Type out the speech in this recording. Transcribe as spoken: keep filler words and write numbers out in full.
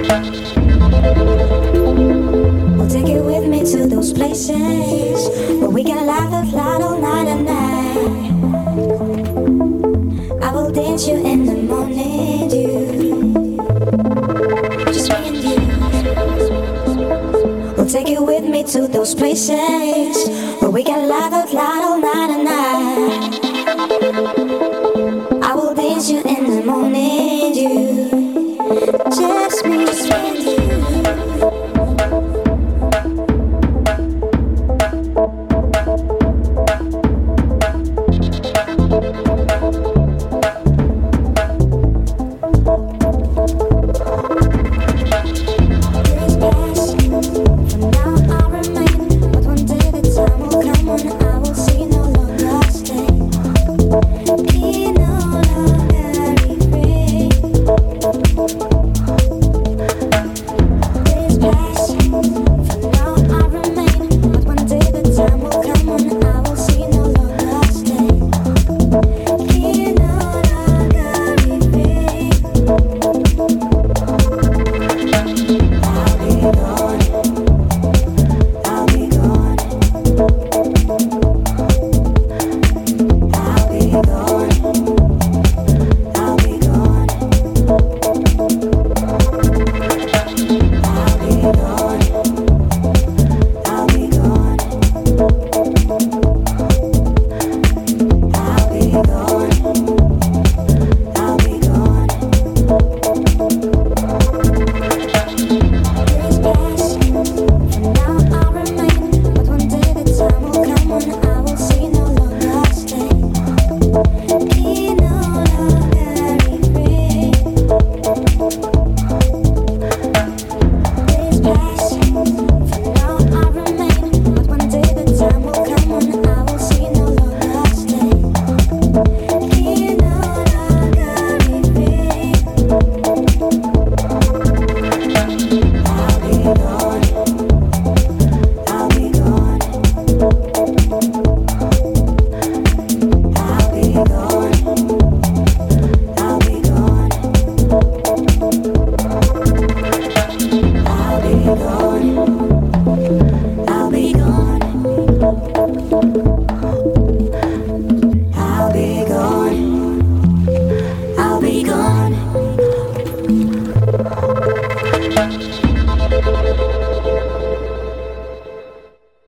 We'll take you with me to those places where we can laugh out loud all night and night. I will dance you in the morning dew, just me and you. We'll take you with me to those places where we can laugh out loud all night and night. I will dance you in the morning dew, just me and you. I'll be gone.